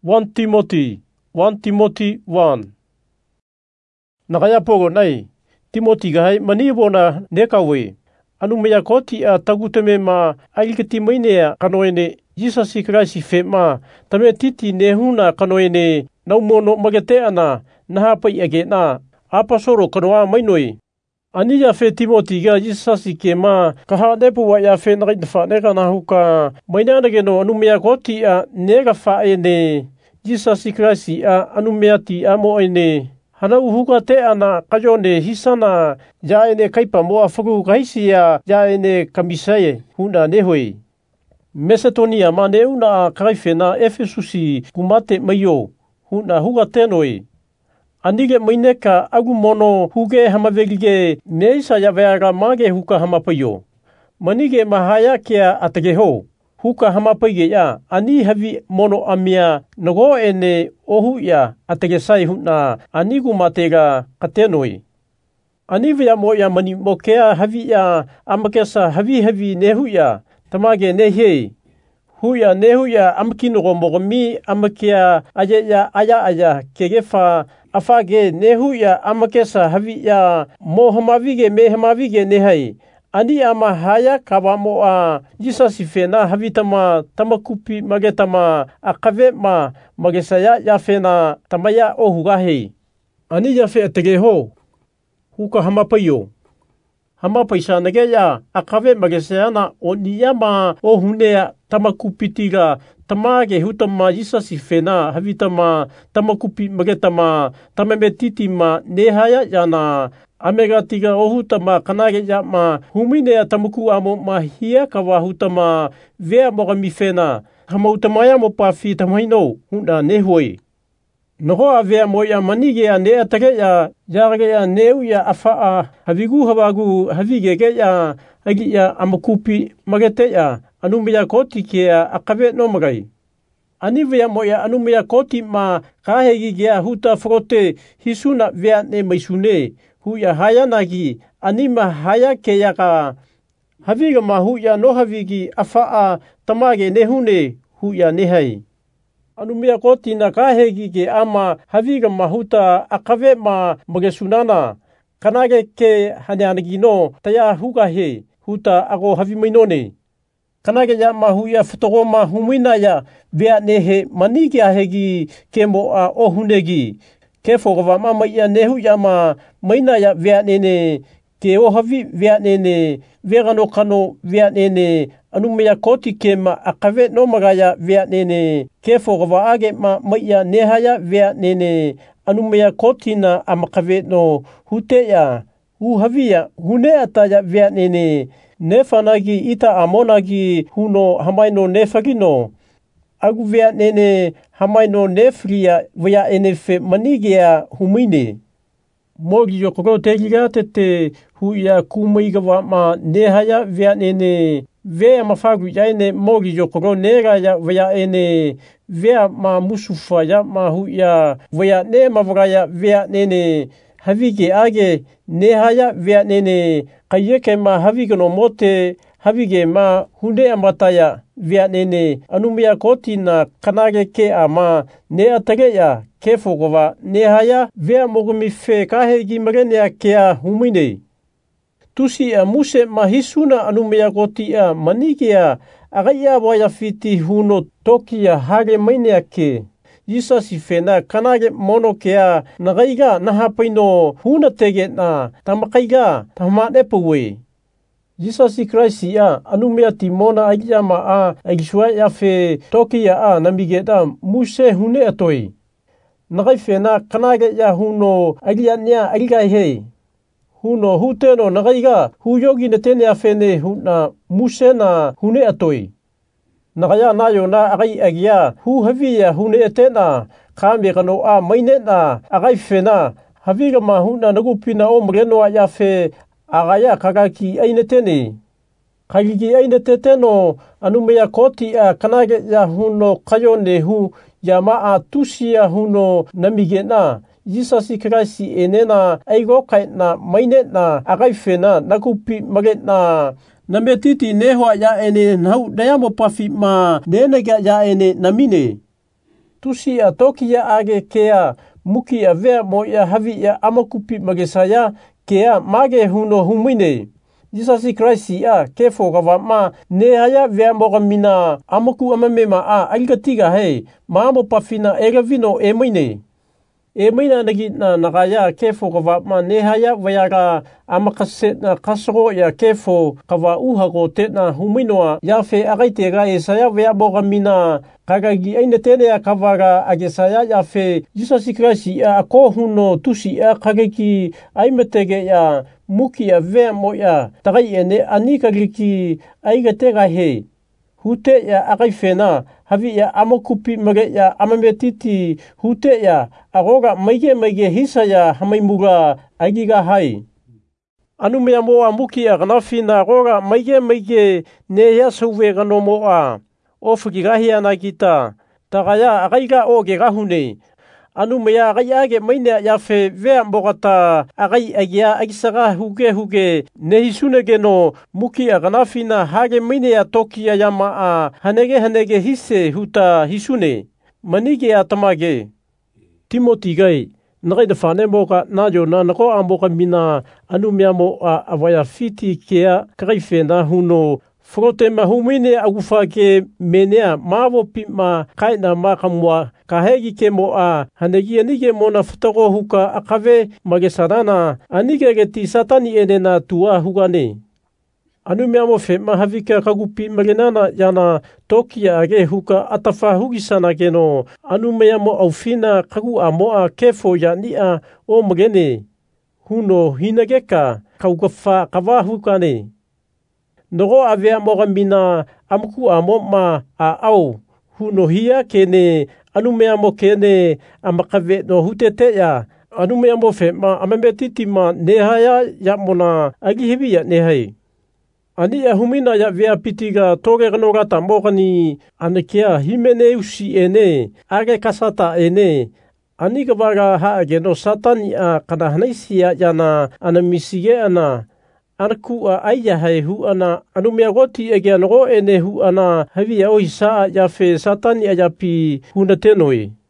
1 Timothy 1. Nakaya pogo nai, Timothy gahai manibona nekawe. Anu mea koti a tagutame ma alikati mainea kanoene Jesus Christ fe ma tame titi nehuna kanoene naumono magete ana nahapai age na apasoro kanoa mainoi. Aniya fe Timothy ga Jesus ke ma kaha depu wa ya fe ngai neka na huka mainana geno anu mea koti a nega fa ene Jesus Christ a anu mea ti amo ene hana uhuka te ana kajone hisana ja ene kaipa moa fuku kaisia ja ene kamisaye huna nehoi. Mesetonia ma neuna kaifena Efesusi kumate mayo huna huga tenoi. Anige maineka agu mono huge hamavelige neisa ya veaga mage huka hamapayo. Manige mahaya kia atageho. Huka hamapaige ya ani havi mono amia nogo ene ohu ya atagesai huna anigu matega katenoi. Anive ya moya mani mokea havi ya amakesa havi nehu ya tamage nehe. Huya nehu ya amkinogo mogomi amakia aya kegefa afage nehu ya amakesa havi ya mohamavige mehamavige nehai. Ani ama haya kabamo a Jesus fena havitama tamakupi magetama akave ma magesaya ya fena tamaya ohugahe. Ani ya fe ategeho huka hamapayo. Hamapaisa nageya akave magesayana oniyama ohunea tamakupitiga tamage hutama Jesus fena havitama tamakupi magetama tamametiti ma nehaya yana amega tiga ohutama kanage yama humine tamuku amo mahia kawa hutama vea mogami fena hamautamaya mo pafi tamaino hunda nehoi. Noho avea moya manige ya ne atage ya jarage ya neu ya afaa havigu hawagu havigege ya agi ya amakupi magete ya anumia koti kia akave no magai. Anivea moya anumia koti ma kahegi gea huta frote hisuna vea ne maisune. Huya haya nagi anima haya keyaka haviga ma huya no havigi afaa tamage nehune huya nehai. Anumia koti na kahegi ge ama haviga mahuta akave ma magesunana kanage ke hanyanagi no taya huga he huta ago havimainone. Kanage ya mahuya futogoma humina ya vea nehe manigi ahegi kemo a ohunegi. Kefogava mama ya nehu ya ma maina ya vea nene ke ohavi vea nene vegano kano vea nene anumia koti kema akave no magaya vea nene kefogava age ma maya nehaya vea nene anumia koti na amakave no hute ya uhavia hune ataya vea nene nefanagi ita amonagi huno hamaino nefagino agu vea nene hamaino nefria vea enefe manigea humine. Mogi yokoro tegiga tete huya kumaigawa ma nehaya vea nene vea mafagu yaene mogi yokoro nega ya vea ene vea ma musufa ya ma huya vea ne mavraya vea nene havige age nehaya vea nene kayeke ma havige no mote havige ma hunde amataya vea nene anumia koti na kanage ke ama ne atage ya kefogova nehaya vea mogumi fe kahegi magenea kea humine. Tusi a muse mahisuna anumia koti a manigea agaya waya fiti huno tokia hage mainea ke. Jesus fena kanage mono kea nagaiga nahapaino huna tege na tamakaiga tamanepuwe. Jesus Christ ya anumia timona agiyama a agisua ya fe tokia a namigeda muse hune atoi. Nagai fena kanage ya huno agiyanya agigai huno huteno nagaiga huyogi netene afene huna muse na hune atoi. Nagaya nayo na agai agia hu havia hune etena kame kano a maine na agai fena haviga ma huna nagupina o mreno ya fe agaya kagaki ainetene. Kagiki aineteteno anumea koti a kanage ya huno kayone hu yama a tusia huno namigena. Jesus Christ enena aigo kai na maine na agai fena nakupi magena nametiti neho ya ene nau dayamo pafi ma nenega ya ene namine. tusi a tokia age kea muki a vea mo ia havi ia amakupi magesaya kea mage huno humine. Jesus Christ a kefo kawa ma ne haya vea moga mina amaku amamema a alikatiga hei maamo pafina vino e moine. E moina nagi na nakaya kefo kawa ma ne haya vayaga amakaset na kasro ya kefo kawa uhago te na huminoa ya fe agaitega e saya vea moga mina kagagi aina tene ya kavaga agesaya ya fe Jesus Christ a ko huno tusi a kageki aimetege ya muki a vea mo ya tagai ene anika liki aigatega he hute ya agaifena havi ya amakupi mage ya amametiti hute ya agoga maige hisa ya hamaimura agiga hai anumea moa muki ya ganafina agoga maige ne ya suwe gano moa ofukigahi anagita tagaya agaiga oge gahune anumea agaiage maine ya fe vea mbogata agai agia agisaga huge ne hisunege no muki aganafina hage maine ya tokia yama a hanege hise huta hisune manige atamage Timothy gai nagai da fane moka na jo na nako amboka mina anumea mo avaya fiti kea kaifena huno Frote mahumine agufa ke menea mavo pima kaina makamwa kahegi ke moa hanegi anige mona futago huka akave magesarana anige geti satani enena tua hugane. Anu meamo fe mahavika kagupi magenana yana tokia age huka atafa hugisana geno anu meamo aufina kagu amoa kefo ya nia o magene huno hinageka kaugafa kava hukane. Nogo avea moga mina amku amo ma a au huno hia kene anumea mo kene amakave no hutete ya anumea mo fe ma amembetiti ma nehaya ya mona agihibi ya nehai. Ani ya humina ya vea pitiga toge ganogata mogani anekea himene usi ene age kasata ene ani gabaga haage no satani a kana hanaisia yana anamisige ana Anaku a aya hai hu ana anumea goti ege anogo ene hu ana havi ya ohi saa ya fe satani a yapi huna tenoi.